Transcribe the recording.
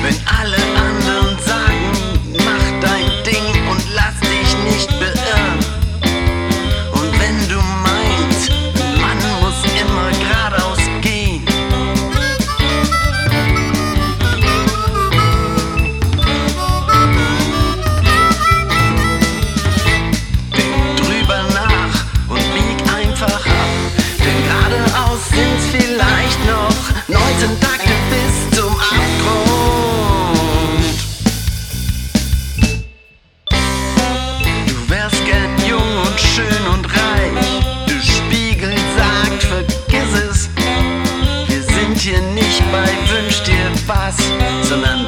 Wenn alle anderen sagen, mach dein Ding und lass dich nicht beirren. Und wenn du meinst, man muss immer geradeaus gehen, denk drüber nach und bieg einfach ab. Denn geradeaus sind's vielleicht noch 19 Takte bis zum Abgrund. Du wärst gern jung und schön und reich. Der Spiegel sagt, vergiss es. Wir sind hier nicht bei Wünsch dir was, sondern